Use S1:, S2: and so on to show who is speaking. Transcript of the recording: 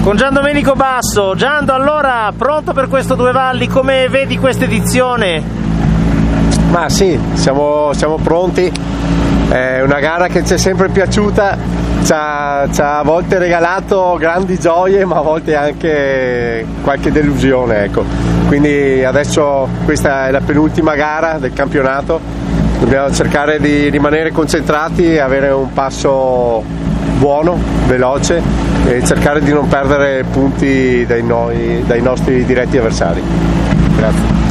S1: con Gian Domenico Basso. Giando, allora, pronto per questo Due Valli? Come vedi questa edizione?
S2: Ma sì, siamo pronti. È una gara che ci è sempre piaciuta, ci ha a volte regalato grandi gioie, ma a volte anche qualche delusione, ecco. Quindi adesso questa è la penultima gara del campionato, dobbiamo cercare di rimanere concentrati e avere un passo buono, veloce e cercare di non perdere punti dai nostri diretti avversari. Grazie.